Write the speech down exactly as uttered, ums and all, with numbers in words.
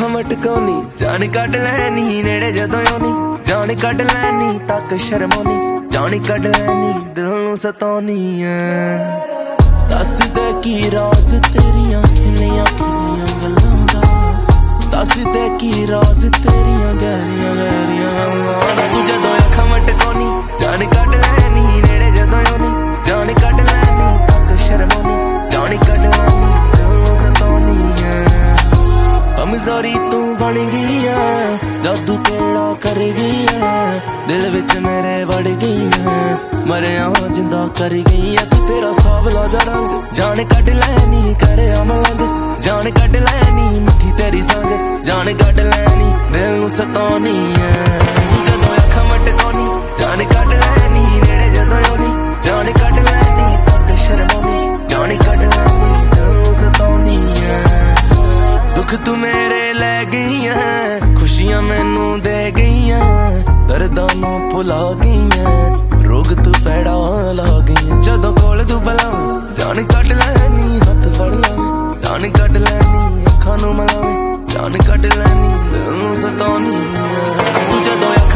ਅੱਖਾਂ ਮਟਕਾਉਣੀ ਜਾਨ ਕੱਢ ਲੈਣੀ ਨੇੜੇ ਜਦੋਂ ਆਉਣੀ ਜਾਨ ਕੱਢ ਲੈਣੀ ਤੱਕ ਸ਼ਰਮਾਉਣੀ ਜਾਨ ਕੱਢ ਲੈਣੀ ਦਿਲ ਨੂੰ ਸਤਾਉਣੀ ਐ ਦੱਸ ਦੇ ਕੀ ਰਾਜ਼ ਤੇਰੀਆਂ ਖਿਲੀਆਂ ਖਿਲੀਆਂ ਗੱਲਾਂ ਦਾ ਦੱਸ ਦੇ ਕੀ ਰਾਜ਼ ਤੇਰੀਆਂ ਗਹਿਰੀਆਂ ਗਹਿਰੀਆਂ ਗੱਲਾਂ ਤੂੰ ਜਦੋਂ ਅੱਖਾਂ ਮਟਕਾਉਣੀ ਜਾਨ ਕੱਢ ਲੈਣੀ ਨੇੜੇ ਜਦੋਂ ਆਉਣੀ ਜਾਨ ਕੱਢ ਲੈਣੀ ਤੱਕ ਸ਼ਰਮਾਉਣੀ ਜਾਨ ਕੱਢ ਲੈਣੀ ਦਿਲ ਨੂੰ ਸਤਾਉਣੀ ਐ ਕਮਜ਼ੋਰੀ ਤੂੰ ਬਣ ਗਈ ਐ ਜਾਦੂ ਕਿਹੜਾ ਕਰ ਗਈ ਐ ਦਿਲ ਵਿੱਚ ਮੇਰੇ ਵੜ ਗਈ ਐ ਮਰਿਆ ਜਿੰਦਾ ਕਰ ਗਈ ਐ ਤੂੰ ਤੇਰਾ ਸਾਵਲਾ ਜਾ ਰੰਗ ਜਾਨ ਕੱਢ ਲੈਣੀ ਕਰਿਆ ਮਲੰਗ ਜਾਨ ਕੱਢ ਲੈਣੀ ਮਿੱਠੀ ਤੇਰੀ ਸੰਗ ਜਾਨ ਕੱਢ ਲੈਣੀ ਦਿਲ ਨੂੰ ਸਤਾਉਣੀ ਐ ਜਦੋਂ ਅੱਖਾਂ ਮਟਕਾਉਣੀ ਜਾਨ ਕੱਢ ਲੈਣੀ ਨੇੜੇ ਜਦੋਂ ਆਉਣੀ ਜਾਨ ਕੱਢ ਲੈਣੀ ਤੱਕ ਸ਼ਰਮਾਉਣੀ ਜਾਨ ਕੱਢ ਲੈਣੀ ਦਿਲ ਨੂੰ ਸਤਾਉਣੀ ਐ ਦੁੱਖ ਤੂੰ ਮੇਰੇ ਲੈ ਗਈਆਂ ਖੁਸ਼ੀਆਂ ਮੈਨੂੰ ਦੇ ਗਈਆਂ ਦਰਦਾਂ ਨੂੰ ਭੁਲਾ ਗਈਆਂ ਰੋਗ ਤੂੰ ਪੈੜਾ ਲਾ ਗਈਆਂ ਜਦੋਂ ਕੋਲ ਤੂੰ ਬੁਲਾਵੇਂ ਜਾਨ ਕੱਢ ਲੈਣੀ ਹੱਥ ਫੜ ਲਾਵੇਂ ਜਾਨ ਕੱਢ ਲੈਣੀ ਅੱਖਾਂ ਨੂੰ ਮਲਾਵੇਂ ਜਾਨ ਕੱਢ ਲੈਣੀ ਦਿਲ ਨੂੰ ਸਤਾਉਣੀ ਤੂੰ ਜਦੋਂ